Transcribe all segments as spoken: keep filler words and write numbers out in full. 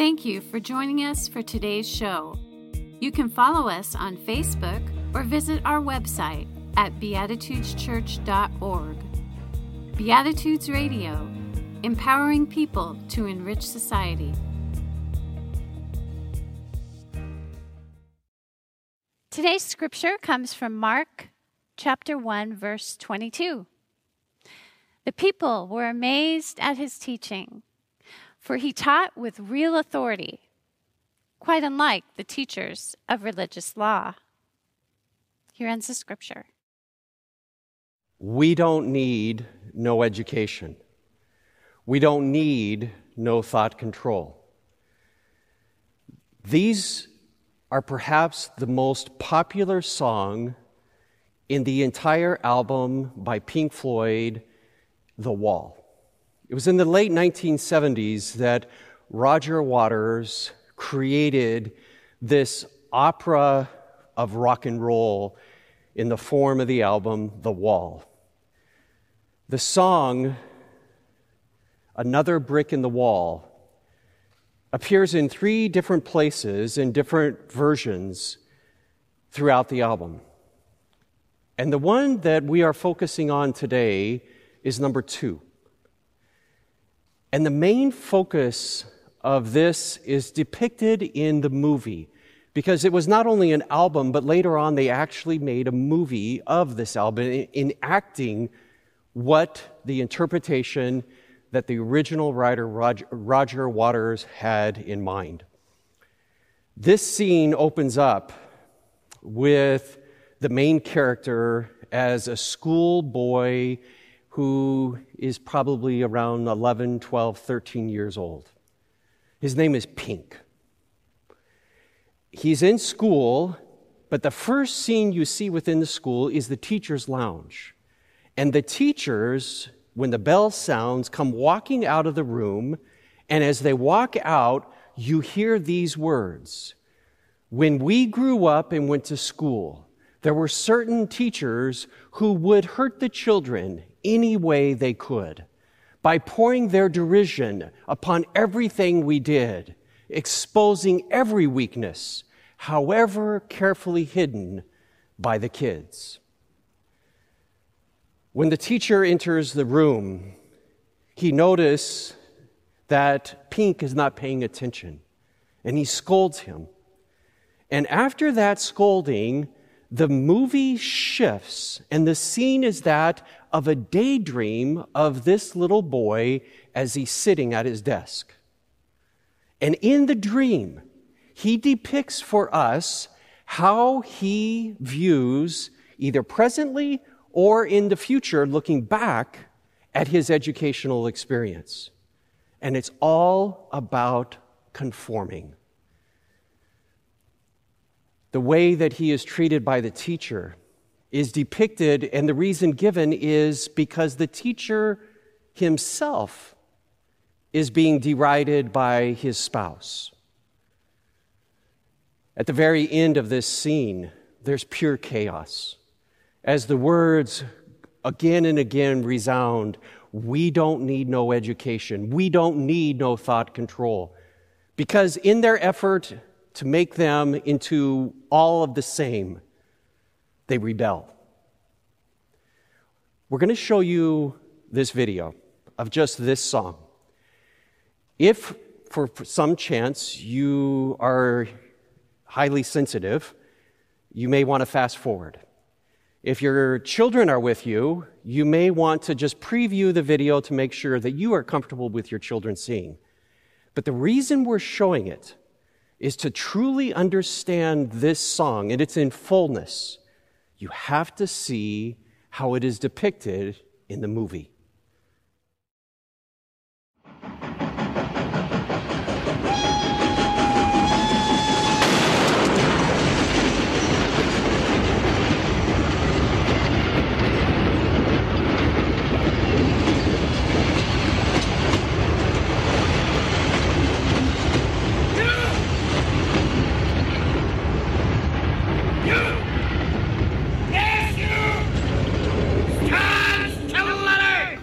Thank you for joining us for today's show. You can follow us on Facebook or visit our website at beatitudes church dot org. Beatitudes Radio, empowering people to enrich society. Today's scripture comes from Mark chapter one, verse twenty-two. The people were amazed at his teaching, for he taught with real authority, quite unlike the teachers of religious law. Here ends the scripture. We don't need no education. We don't need no thought control. These are perhaps the most popular song in the entire album by Pink Floyd, The Wall. It was in the late nineteen seventies that Roger Waters created this opera of rock and roll in the form of the album, The Wall. The song, Another Brick in the Wall, appears in three different places in different versions throughout the album. And the one that we are focusing on today is number two. And the main focus of this is depicted in the movie, because it was not only an album, but later on they actually made a movie of this album, enacting what the interpretation that the original writer Roger, Roger Waters had in mind. This scene opens up with the main character as a schoolboy who is probably around eleven, twelve, thirteen years old. His name is Pink. He's in school, but the first scene you see within the school is the teacher's lounge. And the teachers, when the bell sounds, come walking out of the room, and as they walk out, you hear these words. When we grew up and went to school, there were certain teachers who would hurt the children any way they could by pouring their derision upon everything we did, exposing every weakness, however carefully hidden by the kids. When the teacher enters the room, he notices that Pink is not paying attention, and he scolds him. And after that scolding, the movie shifts, and the scene is that of a daydream of this little boy as he's sitting at his desk. And in the dream, he depicts for us how he views, either presently or in the future, looking back at his educational experience. And it's all about conforming. The way that he is treated by the teacher is depicted, and the reason given is because the teacher himself is being derided by his spouse. At the very end of this scene, there's pure chaos. As the words again and again resound, we don't need no education. We don't need no thought control. Because in their effort to make them into all of the same, they rebel. We're going to show you this video of just this song. If, for some chance, you are highly sensitive, you may want to fast forward. If your children are with you, you may want to just preview the video to make sure that you are comfortable with your children seeing. But the reason we're showing it is to truly understand this song and its in fullness. You have to see how it is depicted in the movie. Yes, you! Stand still, letter!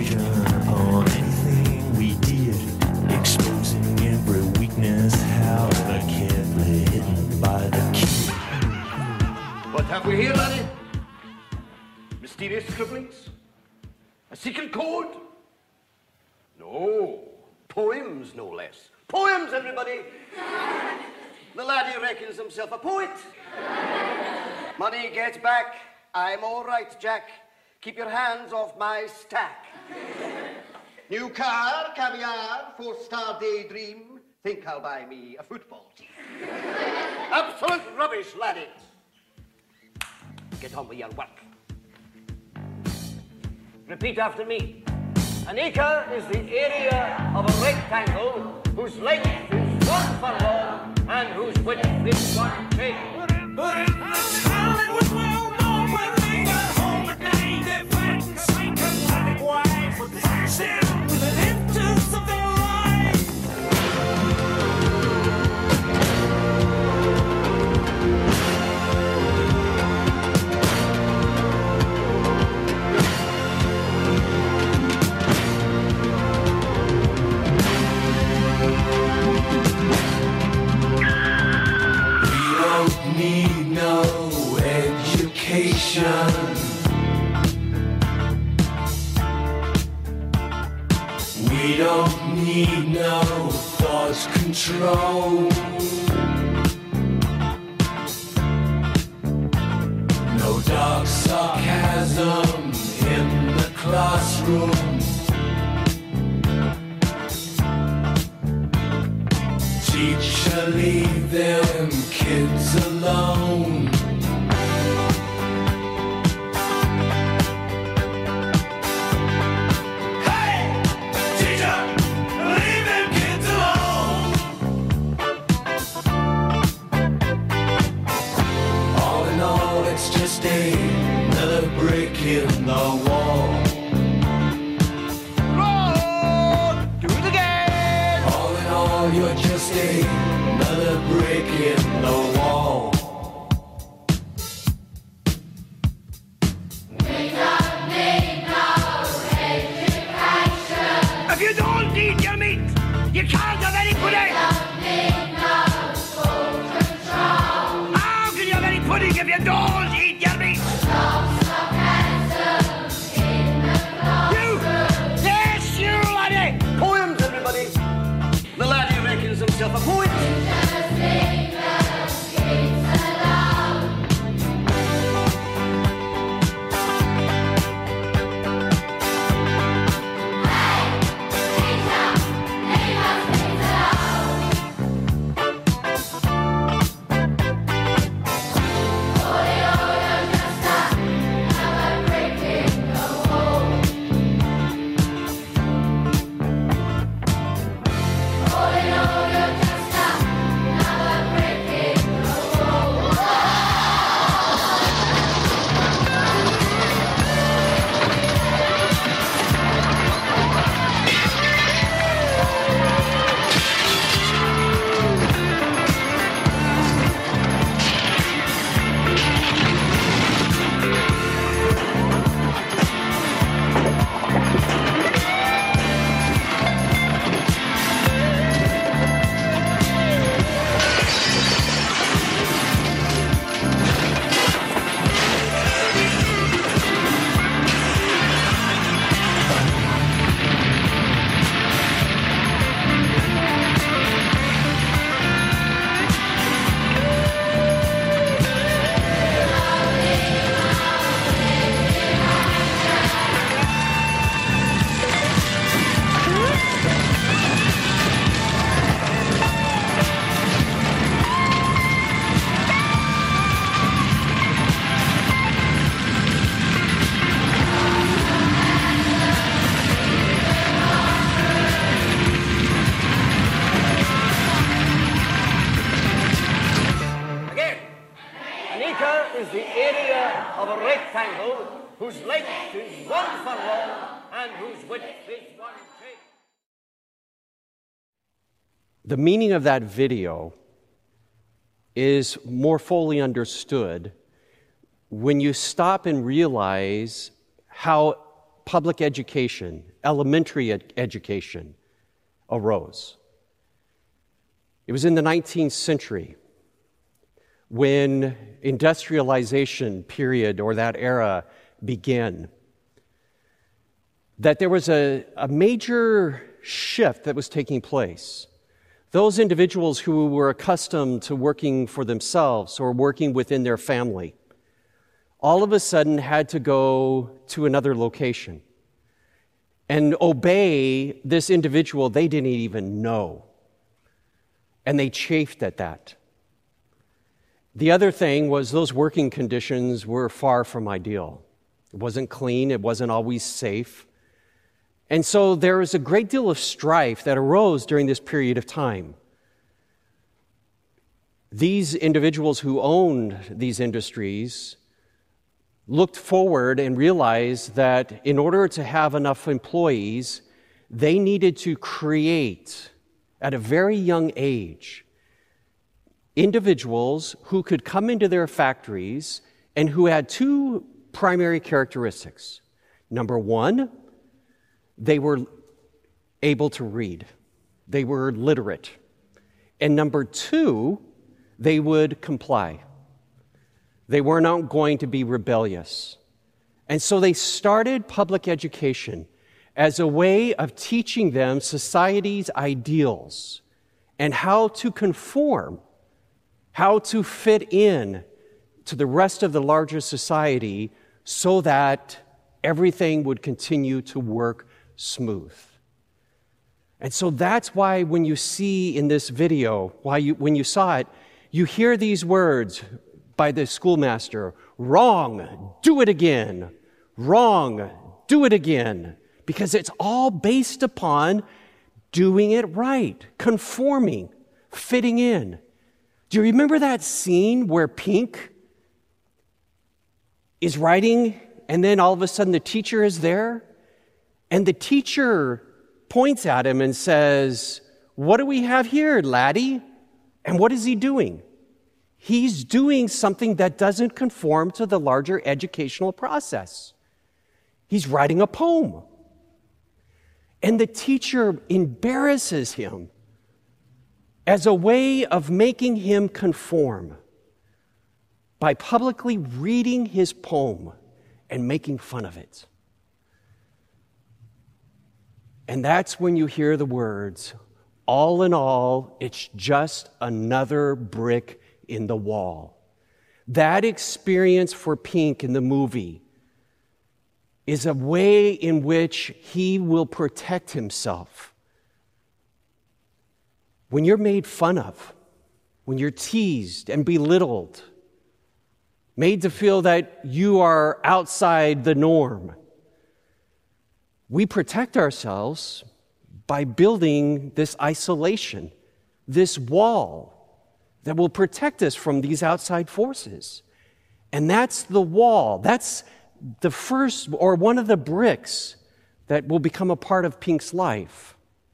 explosion on anything we did, exposing every weakness, however carefully hidden by the kid. What have we here, laddie? Mysterious scribblings? A secret code? No. Poems, no less. Poems, everybody! The laddie reckons himself a poet. Money get back. I'm all right, Jack. Keep your hands off my stack. New car, caviar, four-star daydream. Think I'll buy me a football team. Absolute rubbish, laddie. Get on with your work. Repeat after me. An acre is the area of a rectangle whose length is one furlong and whose width is one cubit. But in the town it was well known when they got home at night, they fight and sink and panic wife would flash in with an interest of their life. We don't need no education. We don't need no thought control. No dark sarcasm in the classroom. Teacher, leave them kids alone. Hey! Teacher, leave them kids alone. All in all, it's just another brick in the wall. Road, do it again. All in all, you're just another brick in the wall. If you don't eat your meat, you can't have any pudding. How can you have any pudding if you don't eat your meat? You! Yes, you, laddie! Poems, everybody! The laddie reckons himself a poet. is the area of a rectangle whose length is one furlong and whose width is one cubit. The meaning of that video is more fully understood when you stop and realize how public education, elementary ed- education, arose. It was in the nineteenth century when industrialization period or that era began, that there was a, a major shift that was taking place. Those individuals who were accustomed to working for themselves or working within their family all of a sudden had to go to another location and obey this individual they didn't even know. And they chafed at that. The other thing was those working conditions were far from ideal. It wasn't clean, it wasn't always safe. And so there was a great deal of strife that arose during this period of time. These individuals who owned these industries looked forward and realized that in order to have enough employees, they needed to create, at a very young age, individuals who could come into their factories and who had two primary characteristics. Number one, they were able to read. They were literate. And number two, they would comply. They were not going to be rebellious. And so they started public education as a way of teaching them society's ideals and how to conform, how to fit in to the rest of the larger society so that everything would continue to work smooth. And so that's why when you see in this video, why you, when you saw it, you hear these words by the schoolmaster, wrong, do it again, wrong, do it again, because it's all based upon doing it right, conforming, fitting in. Do you remember that scene where Pink is writing and then all of a sudden the teacher is there? And the teacher points at him and says, "What do we have here, laddie?" And what is he doing? He's doing something that doesn't conform to the larger educational process. He's writing a poem. And the teacher embarrasses him as a way of making him conform by publicly reading his poem and making fun of it. And that's when you hear the words, all in all, it's just another brick in the wall. That experience for Pink in the movie is a way in which he will protect himself. When you're made fun of, when you're teased and belittled, made to feel that you are outside the norm, we protect ourselves by building this isolation, this wall that will protect us from these outside forces. And that's the wall. That's the first or one of the bricks that will become a part of Pink's life.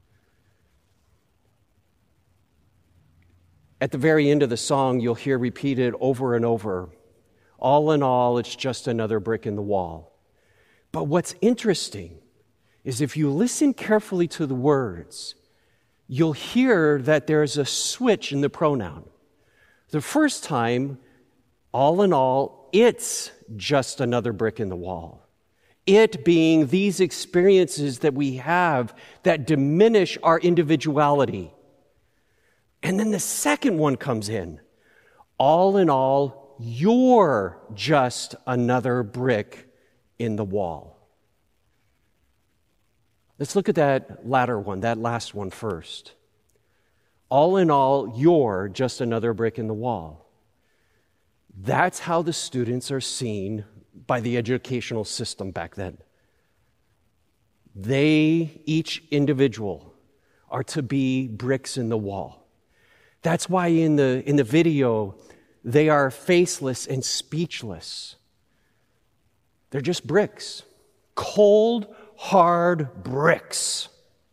At the very end of the song, you'll hear repeated over and over, all in all, it's just another brick in the wall. But what's interesting is if you listen carefully to the words, you'll hear that there's a switch in the pronoun. The first time, all in all, it's just another brick in the wall. It being these experiences that we have that diminish our individuality. And then the second one comes in. All in all, you're just another brick in the wall. Let's look at that latter one, that last one first. All in all, you're just another brick in the wall. That's how the students are seen by the educational system back then. They, each individual, are to be bricks in the wall. That's why in the, in the video, they are faceless and speechless. They're just bricks. Cold, hard bricks.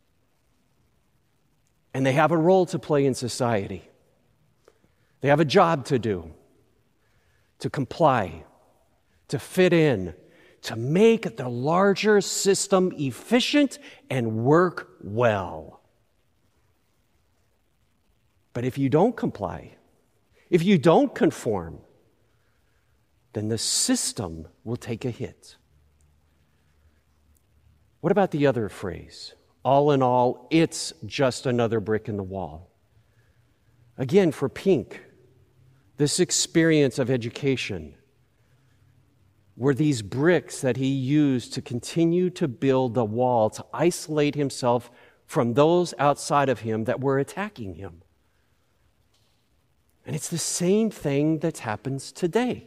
And they have a role to play in society. They have a job to do, to comply, to fit in, to make the larger system efficient and work well. But if you don't comply, if you don't conform, then the system will take a hit. What about the other phrase? All in all, it's just another brick in the wall. Again, for Pink, this experience of education were these bricks that he used to continue to build the wall, to isolate himself from those outside of him that were attacking him. And it's the same thing that happens today.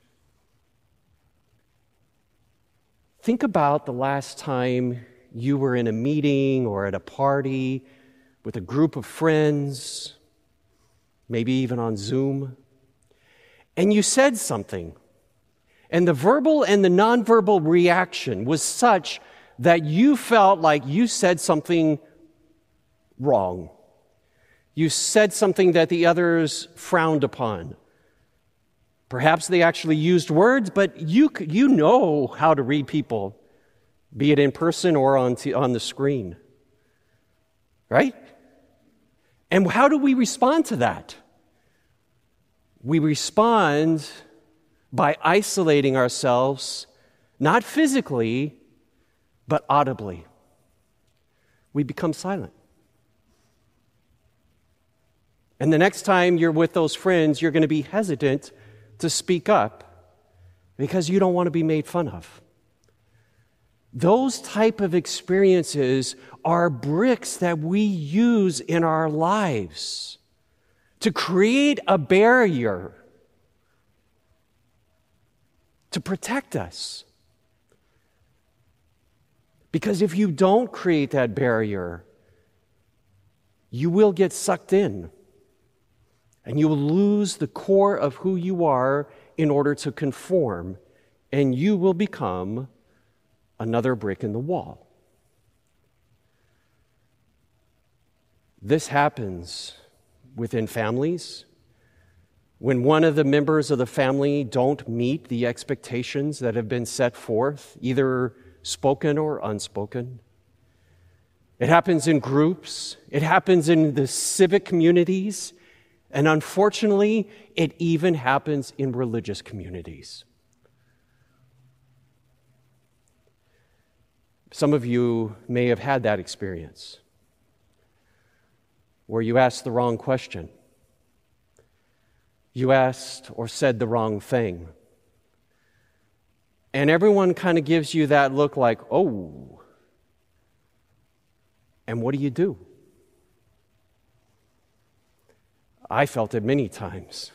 Think about the last time you were in a meeting or at a party with a group of friends, maybe even on Zoom, and you said something, and the verbal and the nonverbal reaction was such that you felt like you said something wrong. You said something that the others frowned upon. Perhaps they actually used words, but you you know how to read people, be it in person or on, t- on the screen. Right? And how do we respond to that? We respond by isolating ourselves, not physically, but audibly. We become silent. And the next time you're with those friends, you're going to be hesitant to speak up because you don't want to be made fun of. Those type of experiences are bricks that we use in our lives to create a barrier to protect us. Because if you don't create that barrier, you will get sucked in. And you will lose the core of who you are in order to conform, and you will become another brick in the wall. This happens within families. When one of the members of the family don't meet the expectations that have been set forth, either spoken or unspoken. It happens in groups. It happens in the civic communities. And unfortunately, it even happens in religious communities. Some of you may have had that experience where you asked the wrong question. You asked or said the wrong thing. And everyone kind of gives you that look like, oh. And what do you do? I felt it many times.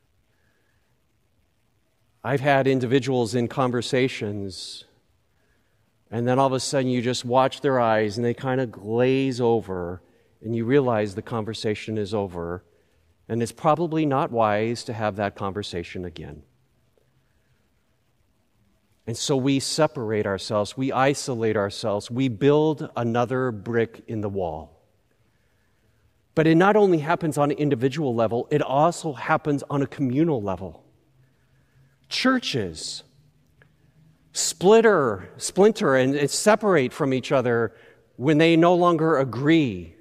I've had individuals in conversations, and then all of a sudden you just watch their eyes and they kind of glaze over, and you realize the conversation is over, and it's probably not wise to have that conversation again. And so we separate ourselves, we isolate ourselves, we build another brick in the wall. But it not only happens on an individual level, it also happens on a communal level. Churches splitter, splinter and, and separate from each other when they no longer agree.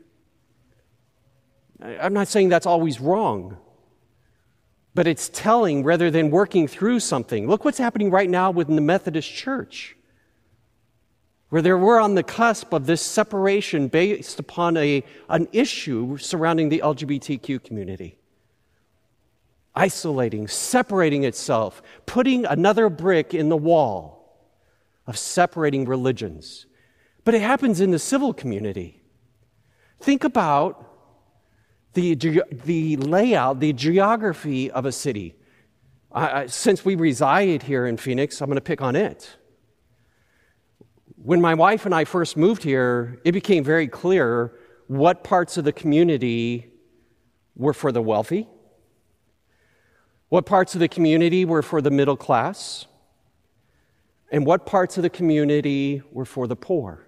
I'm not saying that's always wrong, but it's telling rather than working through something. Look what's happening right now within the Methodist Church, where there we're on the cusp of this separation based upon a, an issue surrounding the L G B T Q community. Isolating, separating itself, putting another brick in the wall of separating religions. But it happens in the civil community. Think about the, the layout, the geography of a city. I, since we reside here in Phoenix, I'm going to pick on it. When my wife and I first moved here, it became very clear what parts of the community were for the wealthy, what parts of the community were for the middle class, and what parts of the community were for the poor.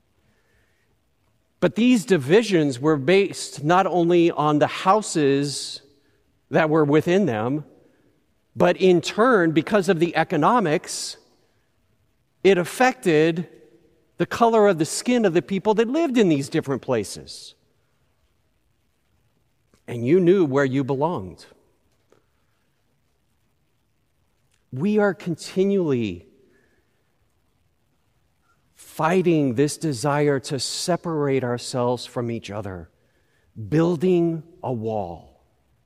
But these divisions were based not only on the houses that were within them, but in turn, because of the economics, It affected the color of the skin of the people that lived in these different places. And you knew where you belonged. We are continually fighting this desire to separate ourselves from each other, building a wall.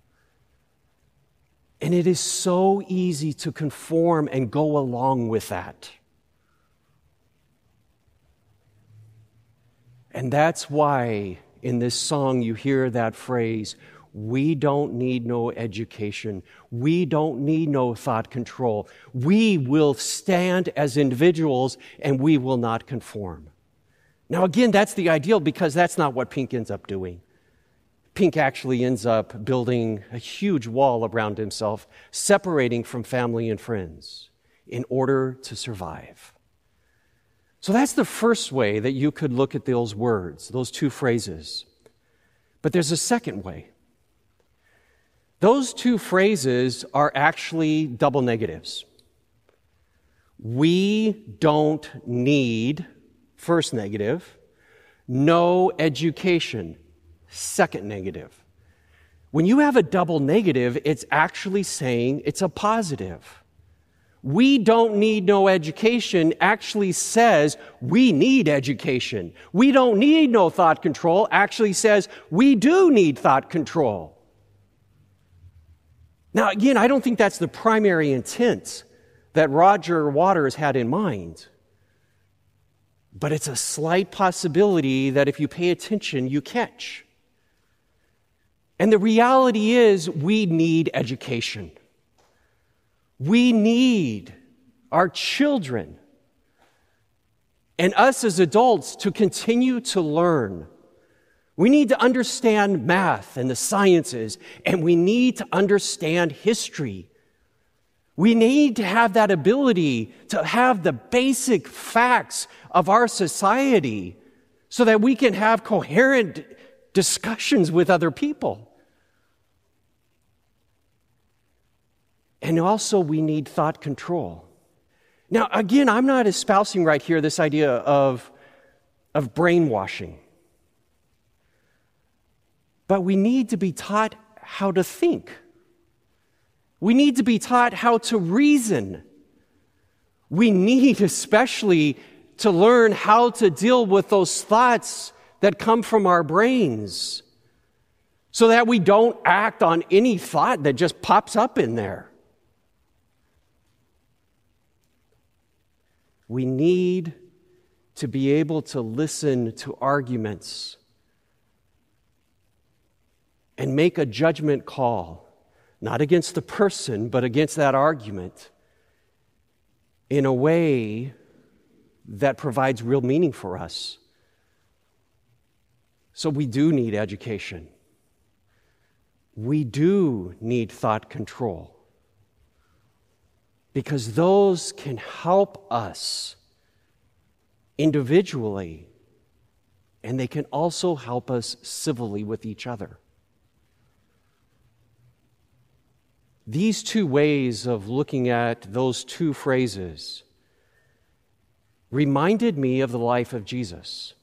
And it is so easy to conform and go along with that. And that's why in this song you hear that phrase, we don't need no education. We don't need no thought control. We will stand as individuals and we will not conform. Now again, that's the ideal because that's not what Pink ends up doing. Pink actually ends up building a huge wall around himself, separating from family and friends in order to survive. So that's the first way that you could look at those words, those two phrases. But there's a second way. Those two phrases are actually double negatives. We don't need, first negative, no education, second negative. When you have a double negative, it's actually saying it's a positive. We don't need no education actually says we need education. We don't need no thought control actually says we do need thought control. Now, again, I don't think that's the primary intent that Roger Waters had in mind. But it's a slight possibility that if you pay attention, you catch. And the reality is we need education. We need our children and us as adults to continue to learn. We need to understand math and the sciences, and we need to understand history. We need to have that ability to have the basic facts of our society so that we can have coherent discussions with other people. And also we need thought control. Now, again, I'm not espousing right here this idea of, of brainwashing. But we need to be taught how to think. We need to be taught how to reason. We need especially to learn how to deal with those thoughts that come from our brains so that we don't act on any thought that just pops up in there. We need to be able to listen to arguments and make a judgment call, not against the person, but against that argument in a way that provides real meaning for us. So we do need education. We do need thought control, because those can help us individually, and they can also help us civilly with each other. These two ways of looking at those two phrases reminded me of the life of Jesus.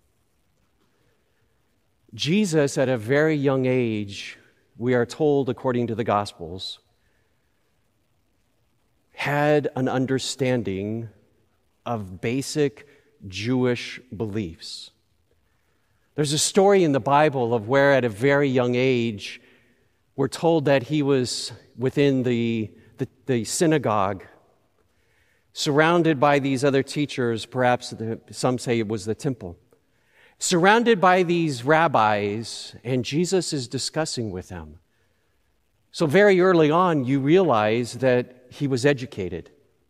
Jesus, at a very young age, we are told, according to the Gospels, had an understanding of basic Jewish beliefs. There's a story in the Bible of where, at a very young age, we're told that he was within the, the, the synagogue, surrounded by these other teachers, perhaps the, some say it was the temple, surrounded by these rabbis, and Jesus is discussing with them. So very early on, you realize that he was educated.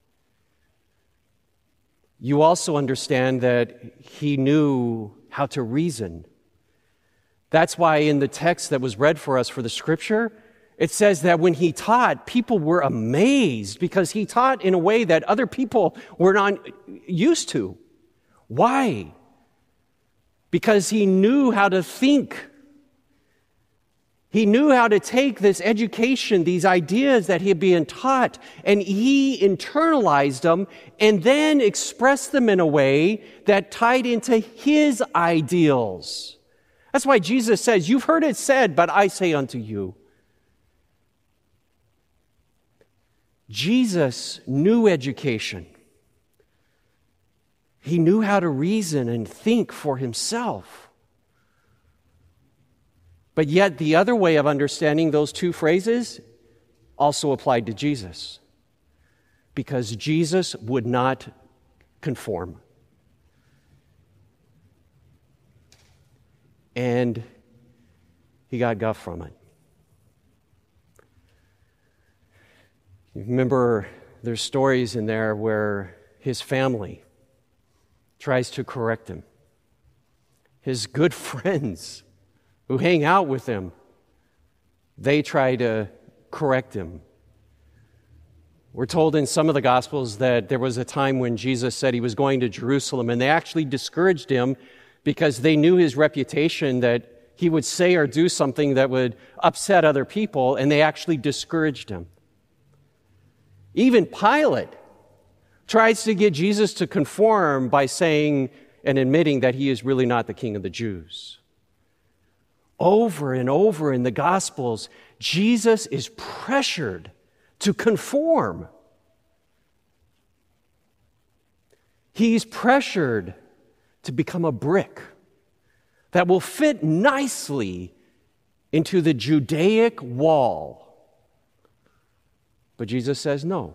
You also understand that he knew how to reason. That's why in the text that was read for us for the scripture, it says that when he taught, people were amazed because he taught in a way that other people were not used to. Why? Because he knew how to think. He knew how to take this education, these ideas that he had been taught, and he internalized them and then expressed them in a way that tied into his ideals. That's why Jesus says, "You've heard it said, but I say unto you." Jesus knew education. He knew how to reason and think for himself. But yet the other way of understanding those two phrases also applied to Jesus, because Jesus would not conform. And he got guff from it. You remember there's stories in there where his family tries to correct him. His good friends who hang out with him, they try to correct him. We're told in some of the Gospels that there was a time when Jesus said he was going to Jerusalem, and they actually discouraged him because they knew his reputation that he would say or do something that would upset other people, and they actually discouraged him. Even Pilate tries to get Jesus to conform by saying and admitting that he is really not the king of the Jews. Over and over in the Gospels, Jesus is pressured to conform. He's pressured to become a brick that will fit nicely into the Judaic wall. But Jesus says no.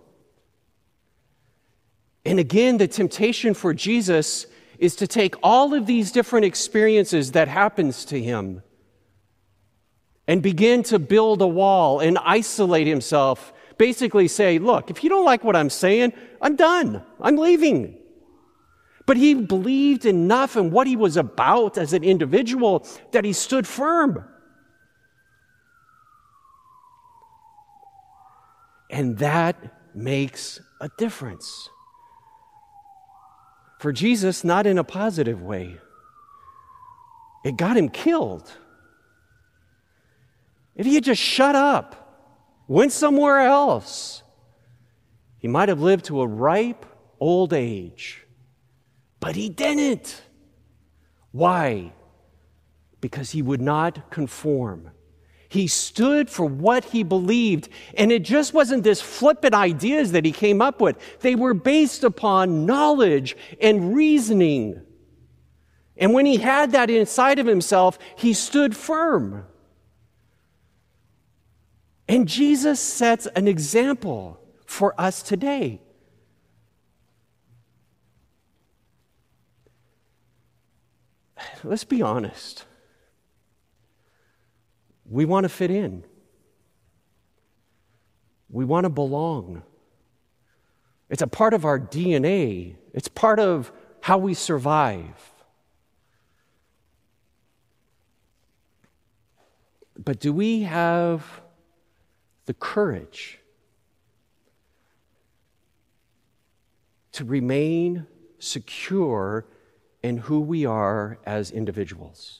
And again, the temptation for Jesus is to take all of these different experiences that happens to him and begin to build a wall and isolate himself. Basically say, look, if you don't like what I'm saying, I'm done. I'm leaving. But he believed enough in what he was about as an individual that he stood firm. And that makes a difference. For Jesus, not in a positive way. It got him killed. If he had just shut up, went somewhere else, he might have lived to a ripe old age. But he didn't. Why? Because he would not conform. He stood for what he believed, and it just wasn't this flippant ideas that he came up with. They were based upon knowledge and reasoning. And when he had that inside of himself, he stood firm. And Jesus sets an example for us today. Let's be honest. We want to fit in. We want to belong. It's a part of our D N A. It's part of how we survive. But do we have the courage to remain secure in who we are as individuals?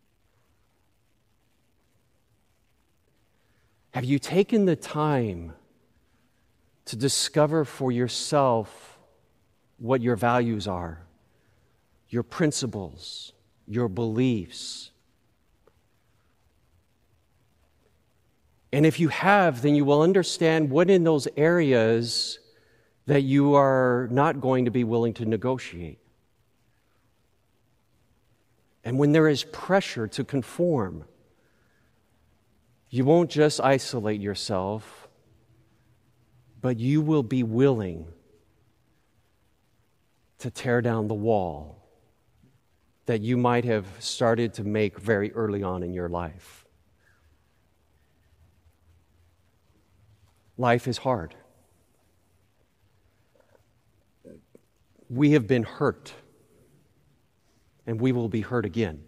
Have you taken the time to discover for yourself what your values are, your principles, your beliefs? And if you have, then you will understand what in those areas that you are not going to be willing to negotiate. And when there is pressure to conform, you won't just isolate yourself, but you will be willing to tear down the wall that you might have started to make very early on in your life. Life is hard. We have been hurt, and we will be hurt again.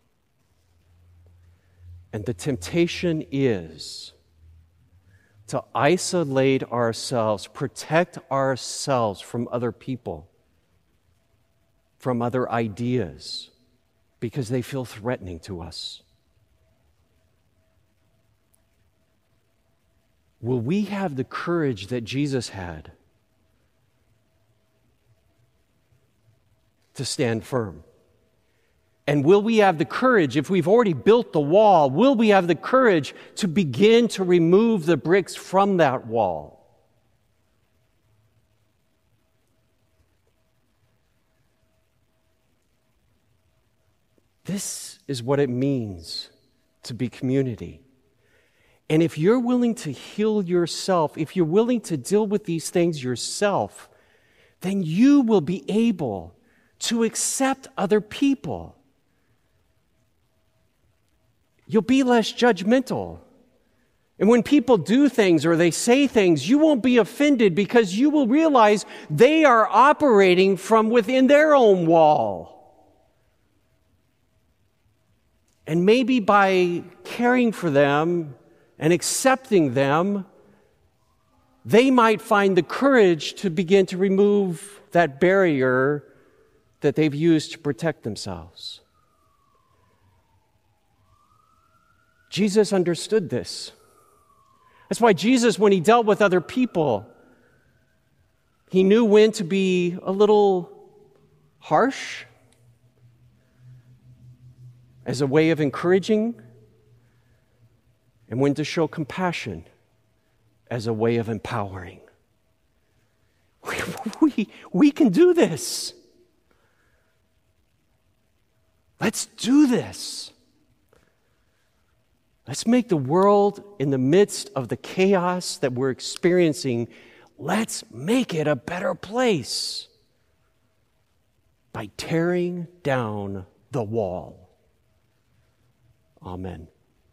And the temptation is to isolate ourselves, protect ourselves from other people, from other ideas, because they feel threatening to us. will we have the courage that Jesus had to stand firm? And will we have the courage, if we've already built the wall, will we have the courage to begin to remove the bricks from that wall? This is what it means to be community. And if you're willing to heal yourself, if you're willing to deal with these things yourself, then you will be able to accept other people. You'll be less judgmental. And when people do things or they say things, you won't be offended because you will realize they are operating from within their own wall. And maybe by caring for them and accepting them, they might find the courage to begin to remove that barrier that they've used to protect themselves. Jesus understood this. That's why Jesus, when he dealt with other people, he knew when to be a little harsh as a way of encouraging, and when to show compassion as a way of empowering. We, we, we can do this. Let's do this. Let's make the world, in the midst of the chaos that we're experiencing, let's make it a better place by tearing down the wall. Amen.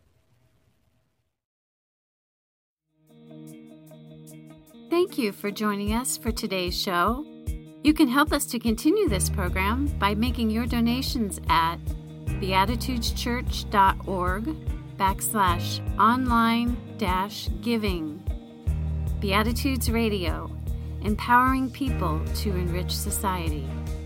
Thank you for joining us for today's show. You can help us to continue this program by making your donations at beatitudeschurch.org backslash online dash giving. Beatitudes Radio, empowering people to enrich society.